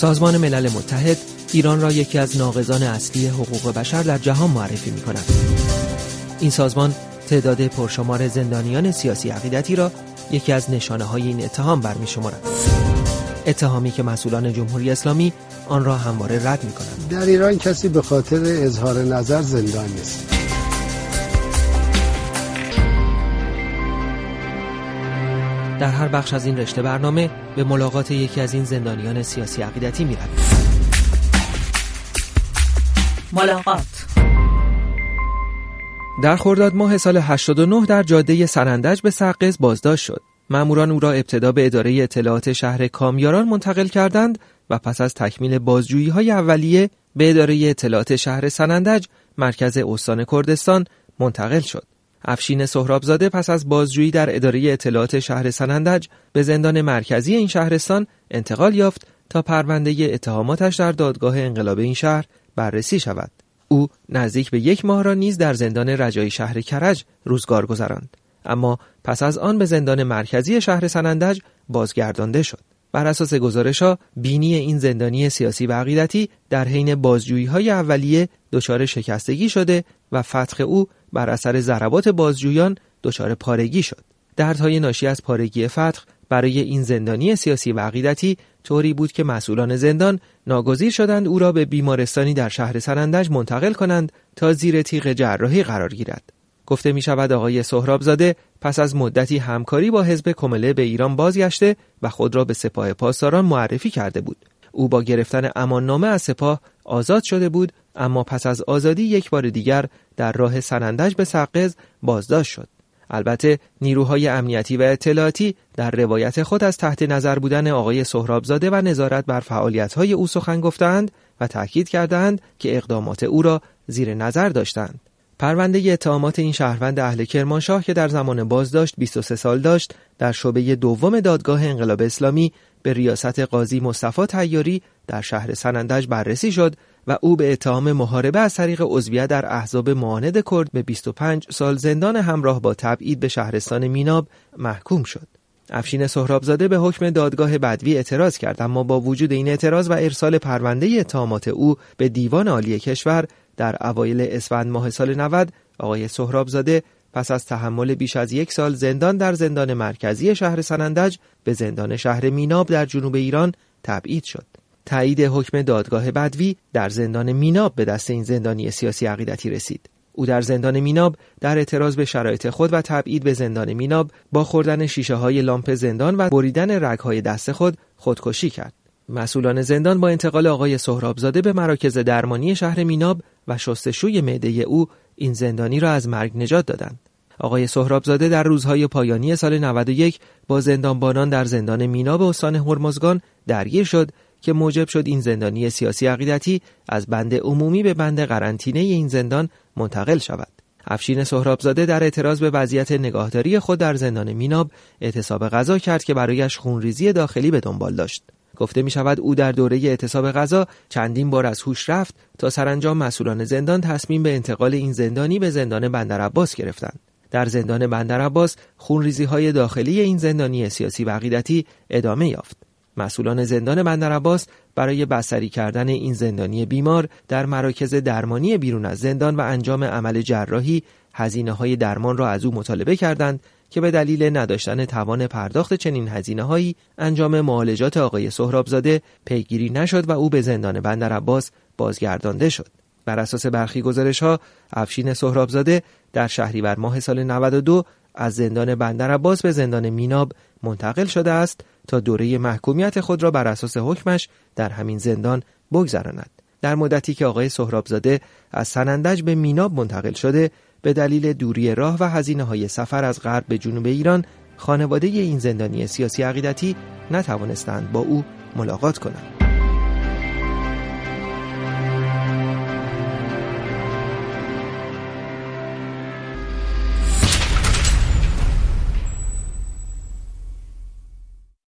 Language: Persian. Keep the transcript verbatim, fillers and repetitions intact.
سازمان ملل متحد ایران را یکی از ناقضان اصلی حقوق بشر در جهان معرفی می‌کند. این سازمان تعداد پرشمار زندانیان سیاسی عقیدتی را یکی از نشانه‌های این اتهام برمی‌شمارد. اتهامی که مسئولان جمهوری اسلامی آن را همواره رد می‌کنند. در ایران کسی به خاطر اظهار نظر زندان نیست. در هر بخش از این رشته برنامه به ملاقات یکی از این زندانیان سیاسی عقیدتی می‌رویم. ملاقات. در خرداد ماه سال هشتاد و نه در جاده سنندج به سقز بازداشت شد. ماموران او را ابتدا به اداره اطلاعات شهر کامیاران منتقل کردند و پس از تکمیل بازجویی‌های اولیه به اداره اطلاعات شهر سنندج مرکز استان کردستان منتقل شد. افشین سهرابزاده پس از بازجویی در اداره اطلاعات شهر سنندج به زندان مرکزی این شهرستان انتقال یافت تا پرونده اتهاماتش در دادگاه انقلاب این شهر بررسی شود. او نزدیک به یک ماه را نیز در زندان رجایی شهر کرج روزگار گذراند، اما پس از آن به زندان مرکزی شهر سنندج بازگردانده شد. بر اساس گزارش‌ها بینی این زندانی سیاسی و عقیدتی در حین بازجویی‌های اولیه دچار شکستگی شده و فتح او بر اثر ضربات بازجویان دچار پارگی شد. دردهای ناشی از پارگی فتح برای این زندانی سیاسی و عقیدتی طوری بود که مسئولان زندان ناگزیر شدند او را به بیمارستانی در شهر سنندج منتقل کنند تا زیر تیغ جراحی قرار گیرد. گفته می شود آقای سهرابزاده پس از مدتی همکاری با حزب کمله به ایران بازگشته و خود را به سپاه پاسداران معرفی کرده بود. او با گرفتن اماننامه از سپاه آزاد شده بود، اما پس از آزادی یک بار دیگر در راه سنندج به سقز بازداشت شد. البته نیروهای امنیتی و اطلاعاتی در روایت خود از تحت نظر بودن آقای سهرابزاده و نظارت بر فعالیت‌های او سخن گفتند و تأکید کردند که اقدامات او را زیر نظر داشتند. پرونده اتهامات این شهروند اهل کرمانشاه که در زمان بازداشت بیست و سه سال داشت در شعبه دوم دادگاه انقلاب اسلامی به ریاست قاضی مصطفی طیاری در شهر سنندج بررسی شد و او به اتهام محاربه از طریق عضویت در احزاب معاند کرد به بیست و پنج سال زندان همراه با تبعید به شهرستان میناب محکوم شد. افشین سهرابزاده به حکم دادگاه بدوی اعتراض کرد، اما با وجود این اعتراض و ارسال پرونده اتهامات او به دیوان عالی کشور در اوایل اسفند ماه سال نود، آقای سهرابزاده پس از تحمل بیش از یک سال زندان در زندان مرکزی شهر سنندج به زندان شهر میناب در جنوب ایران تبعید شد. تایید حکم دادگاه بدوی در زندان میناب به دست این زندانی سیاسی عقیدتی رسید. او در زندان میناب در اعتراض به شرایط خود و تبعید به زندان میناب با خوردن شیشه های لامپ زندان و بریدن رگ‌های دست خود خودکشی کرد. مسئولان زندان با انتقال آقای سهرابزاده به مراکز درمانی شهر میناب و شستشوی معده او این زندانی را از مرگ نجات دادند. آقای سهرابزاده در روزهای پایانی سال نود و یک با زندانبانان در زندان میناب استان هرمزگان درگیر شد که موجب شد این زندانی سیاسی عقیدتی از بند عمومی به بند قرنطینه این زندان منتقل شود. افشین سهرابزاده در اعتراض به وضعیت نگاهداری خود در زندان میناب اعتصاب غذا کرد که برایش خونریزی داخلی به دنبال داشت. گفته می شود او در دوره اعتصاب غذا چندین بار از هوش رفت تا سرانجام مسئولان زندان تصمیم به انتقال این زندانی به زندان بندرعباس گرفتند. در زندان بندرعباس خونریزی‌های داخلی این زندانی سیاسی و عقیدتی ادامه یافت. مسئولان زندان بندرعباس برای بستری کردن این زندانی بیمار در مراکز درمانی بیرون از زندان و انجام عمل جراحی هزینه‌های درمان را از او مطالبه کردند که به دلیل نداشتن توان پرداخت چنین هزینه‌هایی انجام معالجات آقای سهرابزاده پیگیری نشد و او به زندان بندرعباس بازگردانده شد. بر اساس برخی گزارش‌ها افشین سهرابزاده در شهریور ماه سال نود و دو از زندان بندرعباس به زندان میناب منتقل شده است تا دوره محکومیت خود را بر اساس حکمش در همین زندان بگذراند. در مدتی که آقای سهرابزاده از سنندج به میناب منتقل شده، به دلیل دوری راه و هزینه‌های سفر از غرب به جنوب ایران، خانواده این زندانی سیاسی عقیدتی نتوانستند با او ملاقات کنند.